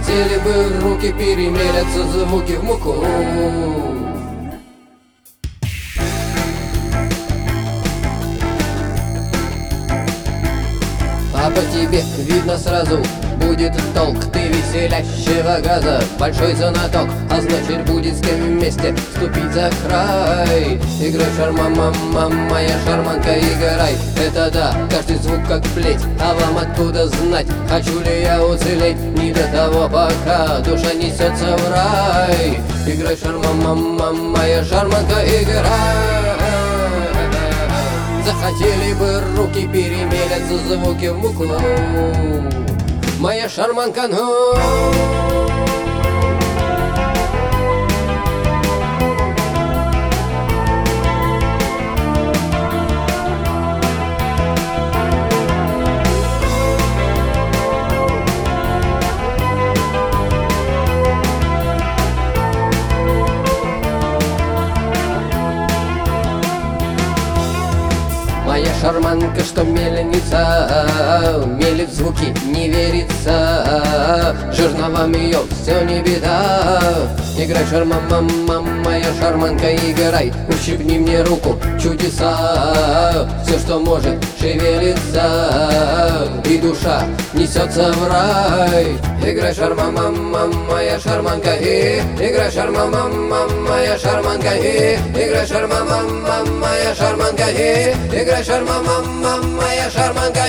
Захотели бы руки, перемелятся звуки в муку. А по тебе видно сразу будет толк. Ты веселящего газа, большой знаток, а значит будет с кем вместе ступить за край. Играй шарма, мама, моя шарманка, играй. Это да, каждый звук как плеть, а вам откуда знать? Хочу ли я уцелеть? Не до того пока душа несется в рай. Играй шарма, мама, моя шарманка, играй. Захотели бы руки, перемелятся звуки в муку. Моя шарманка, ну. Моя шарманка, что мельница, мелит звуки, не верится. Жерновам ее все не беда. Играй, шарма, мама, моя шарманка, играй. Ущипни мне руку, чудеса. Все, что может, шевелится, и душа несется в рай. Играй, шарма, мама, моя шарманка, играй, шарма, мама, моя шарманка, играй, шарма, мама, моя шарманка, играй, шарма, мама, моя шарманка.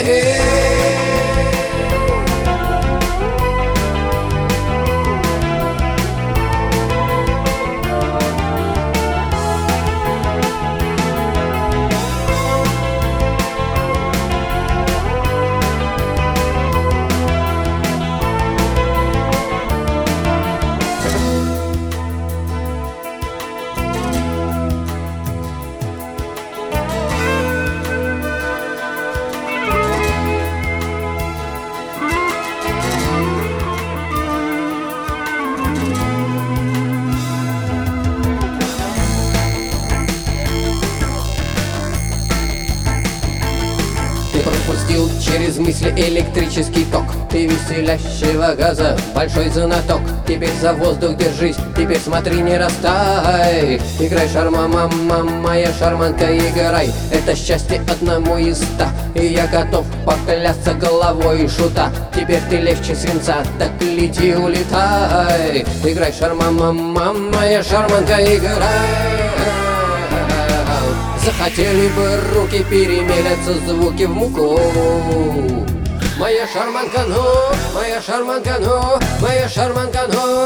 Пропустил через мысли электрический ток. Ты веселящего газа, большой знаток. Теперь за воздух держись, теперь смотри, не растай. Играй, шарма, мама, моя шарманка, играй. Это счастье одному из 100, и я готов поклясться головой шута. Теперь ты легче свинца, так лети, улетай. Играй, шарма, мама, моя шарманка, играй. Захотели бы руки, перемелятся звуки в муку. Моя шарманка, ну, моя шарманка, ну, моя шарманка, ну.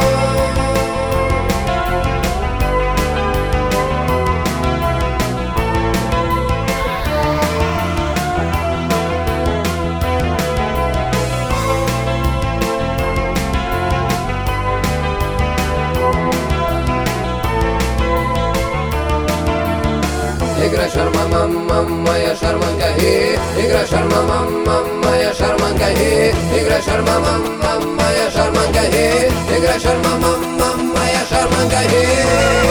Играй, шарма, мама, моя шарманка, играй, шарма, мама, моя шарманка, играй, шарма, мама, моя шарманка, играй, шарма, мама, моя шарманка.